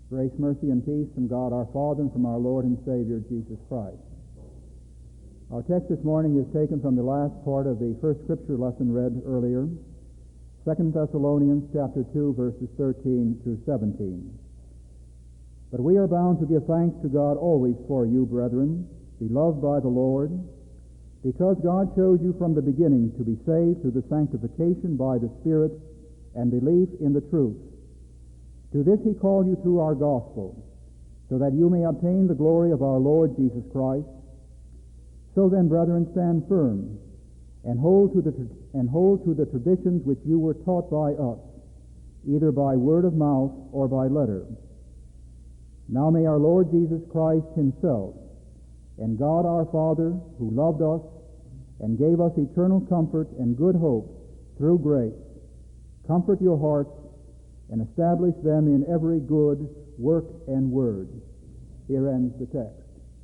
Grace, mercy, and peace from God our Father and from our Lord and Savior, Jesus Christ. Our text this morning is taken from the last part of the first scripture lesson read earlier, 2 Thessalonians chapter 2, verses 13 through 17. But we are bound to give thanks to God always for you, brethren, beloved by the Lord, because God chose you from the beginning to be saved through the sanctification by the Spirit and belief in the truth. To this he called you through our gospel, so that you may obtain the glory of our Lord Jesus Christ. So then, brethren, stand firm, and hold to the traditions which you were taught by us, either by word of mouth or by letter. Now may our Lord Jesus Christ himself, and God our Father, who loved us and gave us eternal comfort and good hope through grace, comfort your hearts and establish them in every good work and word. Here ends the text.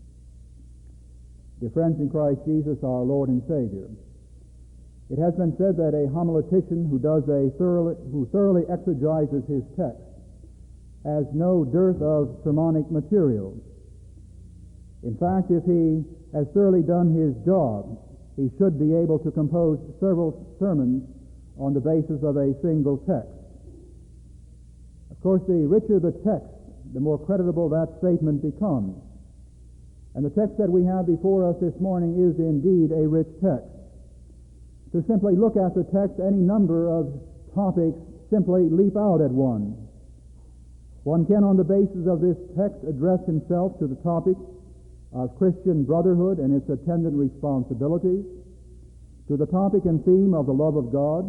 Dear friends in Christ Jesus, our Lord and Savior, it has been said that a homiletician who thoroughly exegesis his text has no dearth of sermonic material. In fact, if he has thoroughly done his job, he should be able to compose several sermons on the basis of a single text. Of course, the richer the text, the more creditable that statement becomes. And the text that we have before us this morning is indeed a rich text. To simply look at the text, any number of topics simply leap out at one. One can, on the basis of this text, address himself to the topic of Christian brotherhood and its attendant responsibilities, to the topic and theme of the love of God,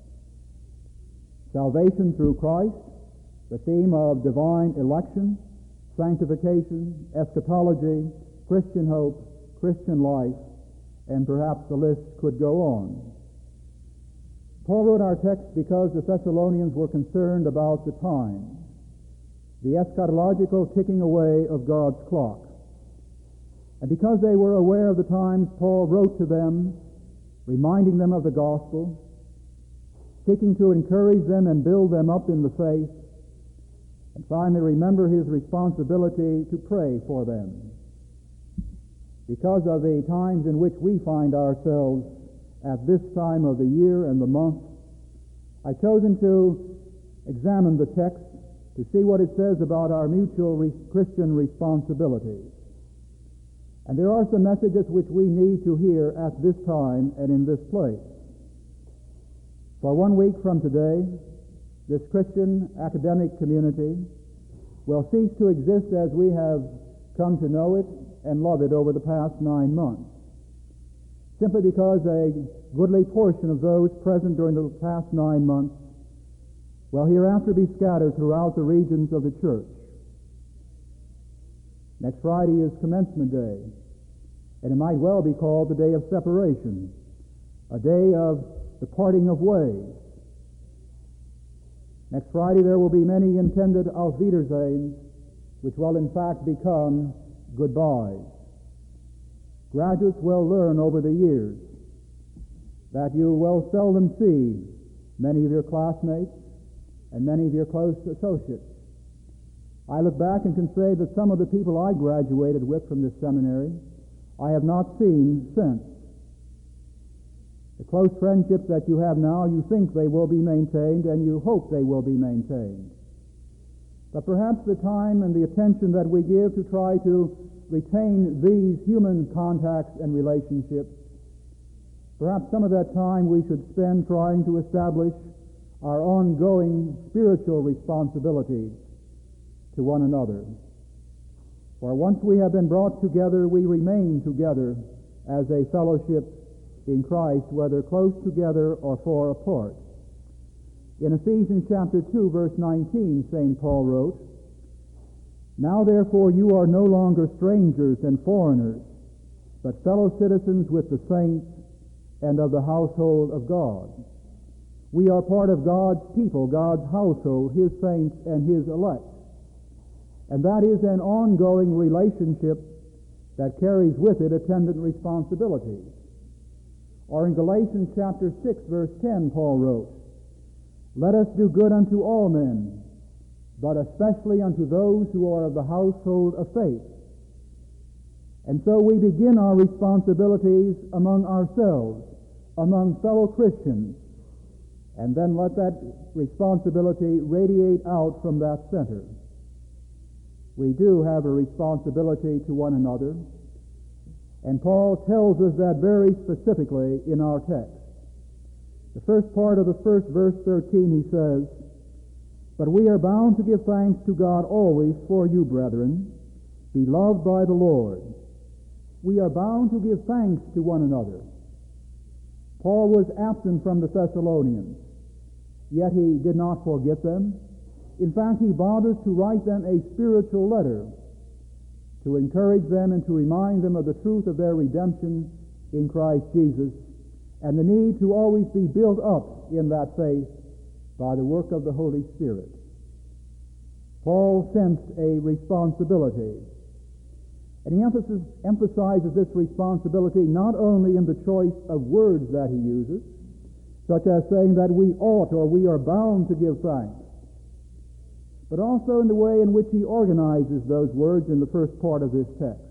salvation through Christ, the theme of divine election, sanctification, eschatology, Christian hope, Christian life, and perhaps the list could go on. Paul wrote our text because the Thessalonians were concerned about the time, the eschatological ticking away of God's clock. And because they were aware of the times, Paul wrote to them, reminding them of the gospel, seeking to encourage them and build them up in the faith, and finally remember his responsibility to pray for them. Because of the times in which we find ourselves at this time of the year and the month, I've chosen to examine the text to see what it says about our mutual Christian responsibilities. And there are some messages which we need to hear at this time and in this place. For 1 week from today, this Christian academic community will cease to exist as we have come to know it and love it over the past 9 months, simply because a goodly portion of those present during the past 9 months will hereafter be scattered throughout the regions of the church. Next Friday is Commencement Day, and it might well be called the day of separation, a day of the parting of ways. Next Friday there will be many intended Auf Wiedersehens, which will in fact become goodbyes. Graduates will learn over the years that you will seldom see many of your classmates and many of your close associates. I look back and can say that some of the people I graduated with from this seminary I have not seen since. The close friendships that you have now, you think they will be maintained, and you hope they will be maintained. But perhaps the time and the attention that we give to try to retain these human contacts and relationships, perhaps some of that time we should spend trying to establish our ongoing spiritual responsibilities to one another. For once we have been brought together, we remain together as a fellowship in Christ, whether close together or far apart. In Ephesians chapter 2, verse 19, St. Paul wrote, "Now therefore you are no longer strangers and foreigners, but fellow citizens with the saints and of the household of God." We are part of God's people, God's household, his saints and his elect. And that is an ongoing relationship that carries with it attendant responsibilities. Or in Galatians chapter 6, verse 10, Paul wrote, "Let us do good unto all men, but especially unto those who are of the household of faith. And so we begin our responsibilities among ourselves, among fellow Christians, and then let that responsibility radiate out from that center. We do have a responsibility to one another, and Paul tells us that very specifically in our text. The first part of the first verse 13, he says, "But we are bound to give thanks to God always for you, brethren, beloved by the Lord." We are bound to give thanks to one another. Paul was absent from the Thessalonians, yet he did not forget them. In fact, he bothers to write them a spiritual letter to encourage them and to remind them of the truth of their redemption in Christ Jesus and the need to always be built up in that faith by the work of the Holy Spirit. Paul sensed a responsibility, and he emphasizes this responsibility not only in the choice of words that he uses, such as saying that we ought or we are bound to give thanks, but also in the way in which he organizes those words in the first part of this text.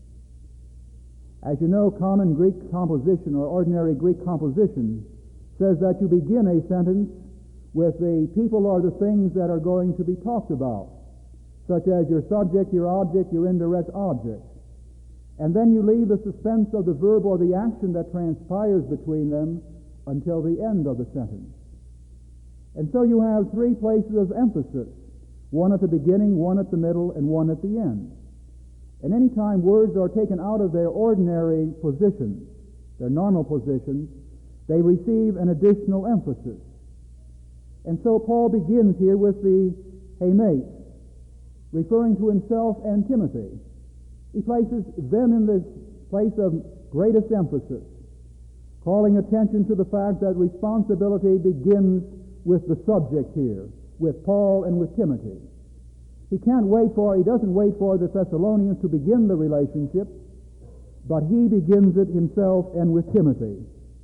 As you know, common Greek composition or ordinary Greek composition says that you begin a sentence with the people or the things that are going to be talked about, such as your subject, your object, your indirect object. And then you leave the suspense of the verb or the action that transpires between them until the end of the sentence. And so you have three places of emphasis, one at the beginning, one at the middle, and one at the end. And any time words are taken out of their ordinary positions, their normal positions, they receive an additional emphasis. And so Paul begins here with the hemate, referring to himself and Timothy. He places them in this place of greatest emphasis, calling attention to the fact that responsibility begins with the subject here, with Paul and with Timothy. He doesn't wait for the Thessalonians to begin the relationship, but he begins it himself and with Timothy.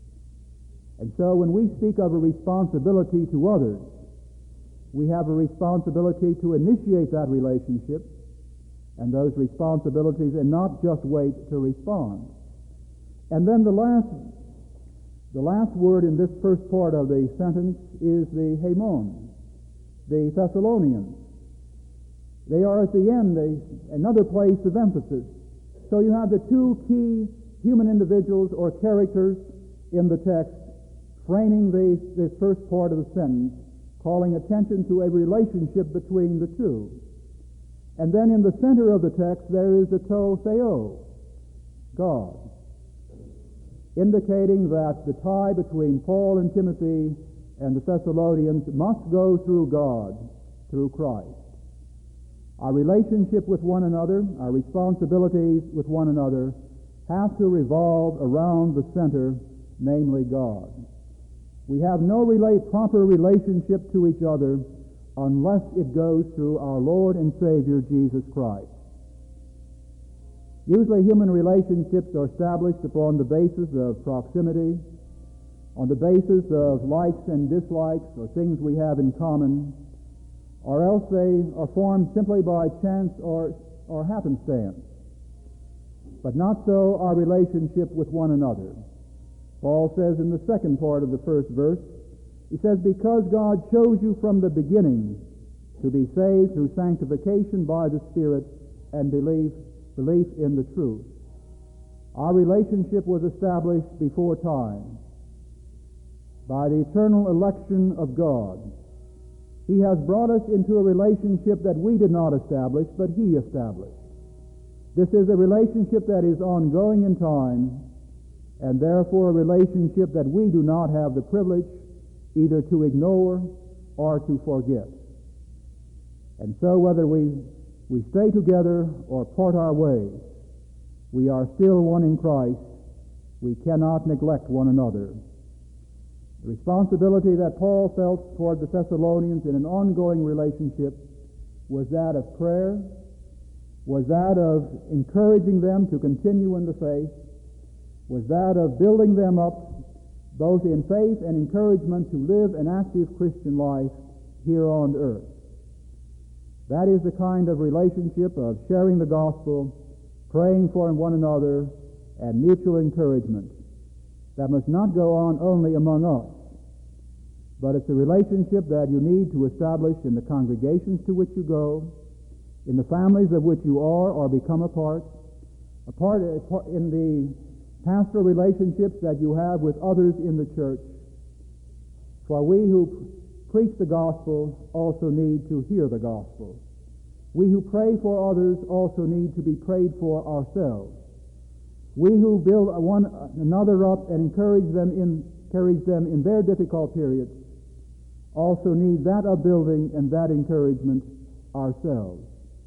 And so when we speak of a responsibility to others, we have a responsibility to initiate that relationship and those responsibilities and not just wait to respond. And then the last word in this first part of the sentence is the haimon, the Thessalonians. They are at the end, another place of emphasis. So you have the two key human individuals or characters in the text framing this first part of the sentence, calling attention to a relationship between the two. And then in the center of the text there is the to theo, God, indicating that the tie between Paul and Timothy and the Thessalonians must go through God, through Christ. Our relationship with one another, our responsibilities with one another, have to revolve around the center, namely God. We have no proper relationship to each other unless it goes through our Lord and Savior, Jesus Christ. Usually human relationships are established upon the basis of proximity, on the basis of likes and dislikes or things we have in common, or else they are formed simply by chance or happenstance. But not so our relationship with one another. Paul says in the second part of the first verse, he says, "Because God chose you from the beginning to be saved through sanctification by the Spirit and belief in the truth." Our relationship was established before time by the eternal election of God. He has brought us into a relationship that we did not establish, but He established. This is a relationship that is ongoing in time, and therefore a relationship that we do not have the privilege either to ignore or to forget. And so whether we stay together or part our ways, we are still one in Christ. We cannot neglect one another. The responsibility that Paul felt toward the Thessalonians in an ongoing relationship was that of prayer, was that of encouraging them to continue in the faith, was that of building them up both in faith and encouragement to live an active Christian life here on earth. That is the kind of relationship of sharing the gospel, praying for one another, and mutual encouragement that must not go on only among us, but it's a relationship that you need to establish in the congregations to which you go, in the families of which you are or become a part in the pastoral relationships that you have with others in the church. For we who preach the gospel also need to hear the gospel. We who pray for others also need to be prayed for ourselves. We who build one another up and encourage them in their difficult periods also need that upbuilding and that encouragement ourselves.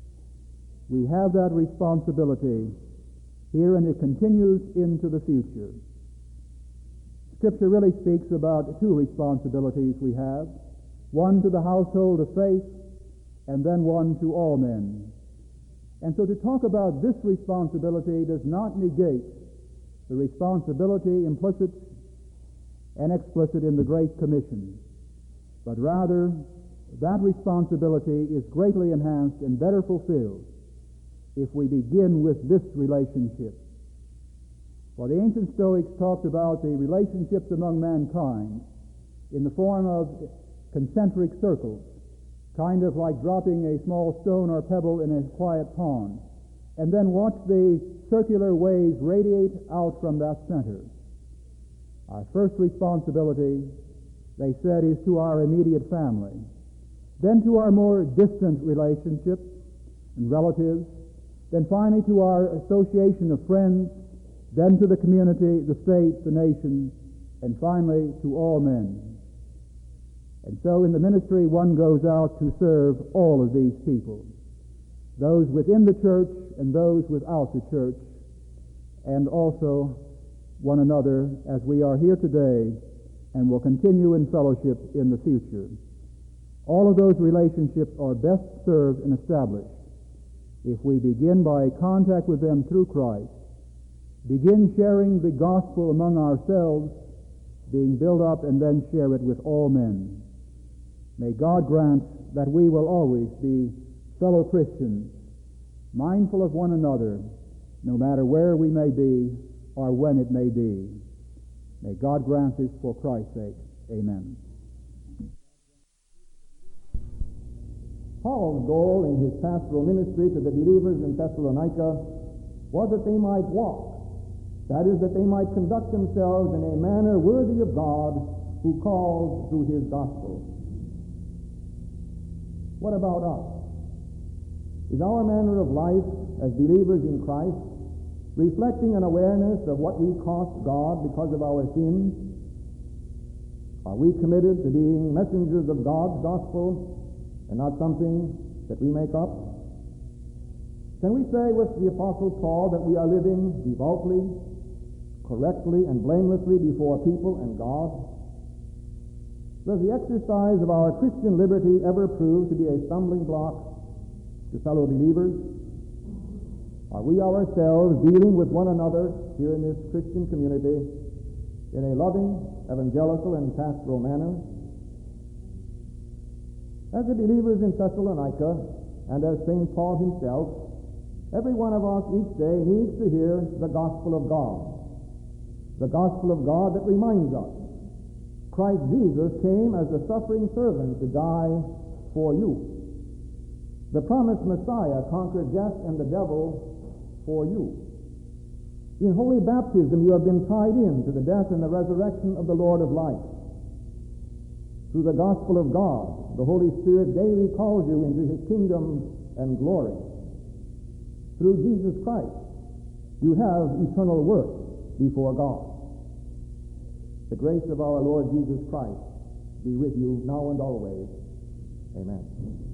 We have that responsibility here, and it continues into the future. Scripture really speaks about two responsibilities we have, one to the household of faith, and then one to all men. And so to talk about this responsibility does not negate the responsibility implicit and explicit in the Great Commission, but rather that responsibility is greatly enhanced and better fulfilled if we begin with this relationship. For the ancient Stoics talked about the relationships among mankind in the form of concentric circles, kind of like dropping a small stone or pebble in a quiet pond, and then watch the circular waves radiate out from that center. Our first responsibility, they said, is to our immediate family, then to our more distant relationships and relatives, then finally to our association of friends, then to the community, the state, the nation, and finally to all men. And so in the ministry, one goes out to serve all of these people, those within the church and those without the church, and also one another as we are here today and will continue in fellowship in the future. All of those relationships are best served and established if we begin by contact with them through Christ, begin sharing the gospel among ourselves, being built up, and then share it with all men. May God grant that we will always be fellow Christians, mindful of one another, no matter where we may be or when it may be. May God grant this for Christ's sake. Amen. Paul's goal in his pastoral ministry to the believers in Thessalonica was that they might walk. That is, that they might conduct themselves in a manner worthy of God who calls through his gospel. What about us? Is our manner of life as believers in Christ reflecting an awareness of what we cost God because of our sins? Are we committed to being messengers of God's gospel and not something that we make up? Can we say with the Apostle Paul that we are living devoutly, correctly, and blamelessly before people and God? Does the exercise of our Christian liberty ever prove to be a stumbling block to fellow believers? Are we ourselves dealing with one another here in this Christian community in a loving, evangelical, and pastoral manner? As the believers in Thessalonica, and as St. Paul himself, every one of us each day needs to hear the gospel of God. The gospel of God that reminds us Christ Jesus came as a suffering servant to die for you. The promised Messiah conquered death and the devil for you. In holy baptism, you have been tied in to the death and the resurrection of the Lord of life. Through the gospel of God, the Holy Spirit daily calls you into his kingdom and glory. Through Jesus Christ, you have eternal worth before God. The grace of our Lord Jesus Christ be with you now and always. Amen.